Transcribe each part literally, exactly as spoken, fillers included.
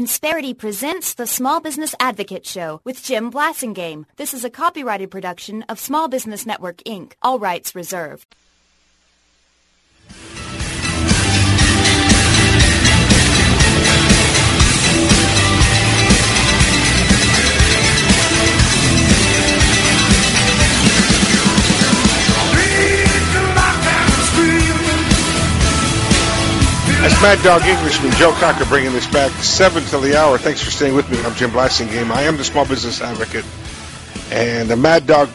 Insperity presents the Small Business Advocate Show with Jim Blasingame. This is a copyrighted production of Small Business Network, Incorporated. All rights reserved. That's Mad Dog Englishman, Joe Cocker, bringing this back seven till the hour. Thanks for staying with me. I'm Jim Blasingame. I am the Small Business Advocate and the Mad Dog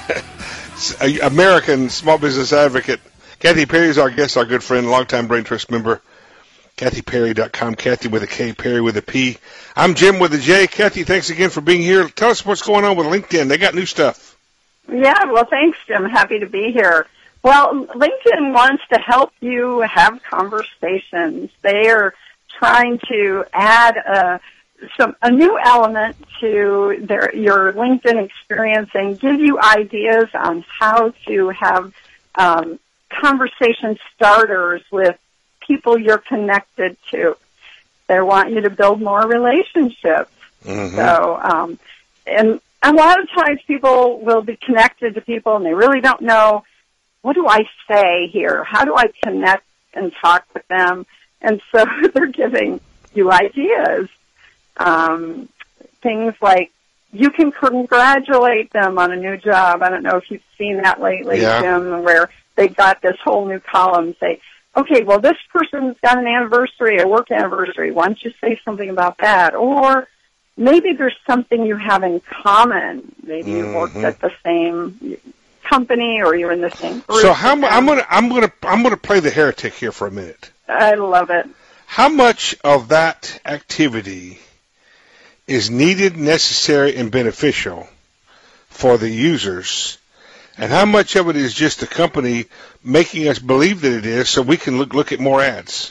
American Small Business Advocate. Kathy Perry is our guest, our good friend, longtime Brain Trust member. Kathy Perry dot com, Kathy with a K, Perry with a P. I'm Jim with a J. Kathy, thanks again for being here. Tell us what's going on with LinkedIn. They got new stuff. Yeah, well, thanks, Jim. Happy to be here. Well, LinkedIn wants to help you have conversations. They are trying to add a, some, a new element to their, your LinkedIn experience and give you ideas on how to have um, conversation starters with people you're connected to. They want you to build more relationships. Mm-hmm. So, um, and a lot of times people will be connected to people and they really don't know, what do I say here? How do I connect and talk with them? And so they're giving you ideas. Um, things like you can congratulate them on a new job. I don't know if you've seen that lately, yeah. Jim, where they got this whole new column. Say, okay, well, this person's got an anniversary, a work anniversary. Why don't you say something about that? Or maybe there's something you have in common. Maybe you mm-hmm. worked at the same company or you're in the same group. So how I'm going to I'm going to I'm going to play the heretic here for a minute. I love it. How much of that activity is needed, necessary, and beneficial for the users, and how much of it is just the company making us believe that it is, so we can look look at more ads?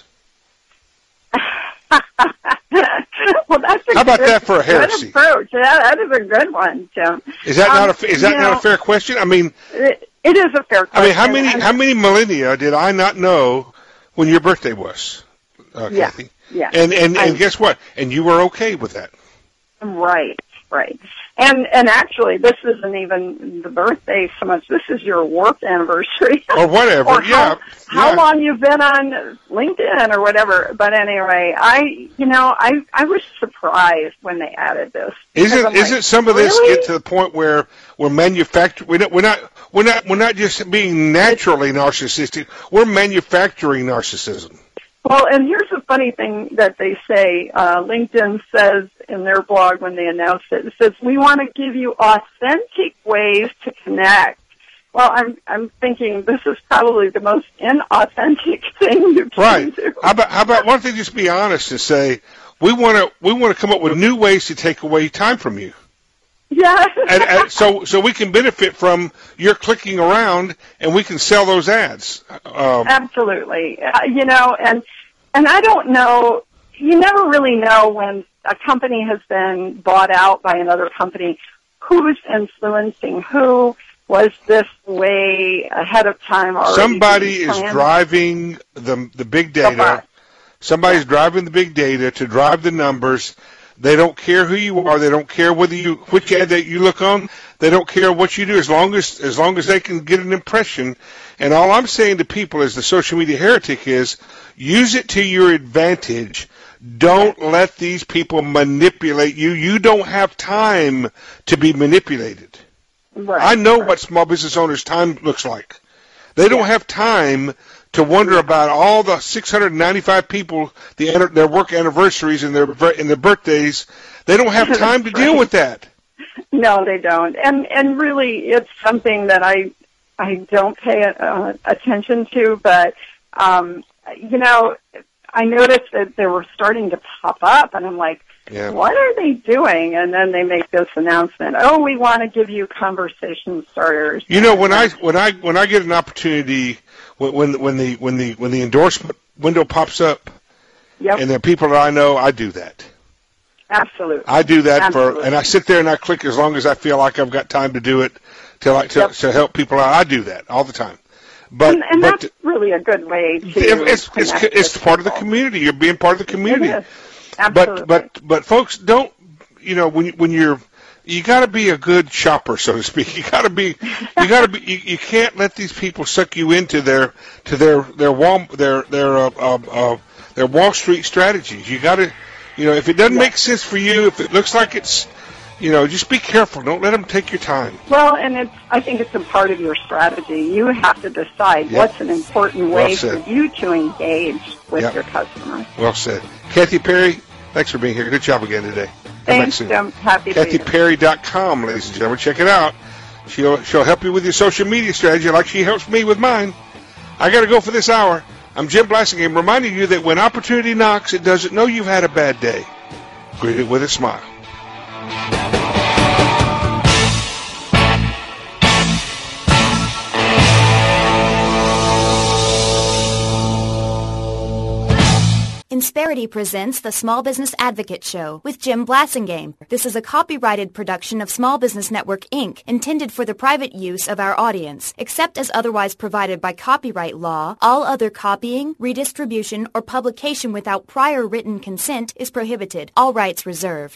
Well, that's a How about good, that for a heresy? Good approach. Yeah, that is a good one, Jim. Is that um, not a is that not know, a fair question? I mean, it, it is a fair question. I mean, how many how many millennia did I not know when your birthday was, uh, yeah, Kathy? Yeah. And and, I, and guess what? And you were okay with that. Right, right. And and actually, this isn't even the birthday so much. This is your work anniversary. Or whatever, or yeah. How, how yeah. long you've been on LinkedIn or whatever. But anyway, I, you know, I I was surprised when they added this. Isn't isn't like, some of this really? get to the point where we're manufacturing? We're not we're not we're not we're not just being naturally narcissistic. We're manufacturing narcissism. Well, and here's the funny thing that they say. Uh, LinkedIn says in their blog when they announced it, it says, we want to give you authentic ways to connect. Well, I'm I'm thinking this is probably the most inauthentic thing you can right. do. How about how about why don't they just be honest and say, we want to we want to come up with new ways to take away time from you. Yeah. and, and so so we can benefit from your clicking around and we can sell those ads. Um, Absolutely. Uh, you know, and and I don't know, you never really know when a company has been bought out by another company, who's influencing who. Was this way ahead of time already? Somebody is driving the the big data. Somebody's yeah. driving the big data to drive the numbers. They don't care who you are. They don't care whether you which ad that you look on. They don't care what you do as long as as long as they can get an impression. And all I'm saying to people as the social media heretic is, use it to your advantage. Don't let these people manipulate you. You don't have time to be manipulated. Right, I know right. what small business owners' time looks like. They don't yeah. have time to wonder yeah. about all the six hundred ninety-five people, the, their work anniversaries and their and their birthdays. They don't have time to right. deal with that. No, they don't. And and really, it's something that I I don't pay uh, attention to. But um, you know, I noticed that they were starting to pop up, and I'm like, yeah. what are they doing? And then they make this announcement. Oh, we want to give you conversation starters. You know, when I when I when I get an opportunity, when when, when the when the when the endorsement window pops up, yep. and there are people that I know, I do that. Absolutely. I do that Absolutely. for, and I sit there and I click as long as I feel like I've got time to do it, to like to, yep. to help people out. I do that all the time. But and, and but that's really a good way to it's it's it's, it's part of the community. You're being part of the community. Absolutely. But but but folks, don't you know when when you're you got to be a good shopper, so to speak. You got to be you got to be you, you can't let these people suck you into their to their their wall their their uh, uh, uh, their Wall Street strategies. You got to you know if it doesn't yeah. make sense for you, if it looks like it's you know just be careful. Don't let them take your time. Well, and it's I think it's a part of your strategy. You have to decide Yep. what's an important way Well for said. you to engage with Yep. your customers. Well said, Kathy Perry. Thanks for being here. Good job again today. Come back Thanks, soon. Jim. Happy to Kathy be here. Perry dot com, ladies and gentlemen. Check it out. She'll she'll help you with your social media strategy like she helps me with mine. I got to go for this hour. I'm Jim Blassingame, reminding you that when opportunity knocks, it doesn't know you've had a bad day. Greet it with a smile. Insperity presents the Small Business Advocate Show with Jim Blassingame. This is a copyrighted production of Small Business Network, Incorporated, intended for the private use of our audience. Except as otherwise provided by copyright law, all other copying, redistribution, or publication without prior written consent is prohibited. All rights reserved.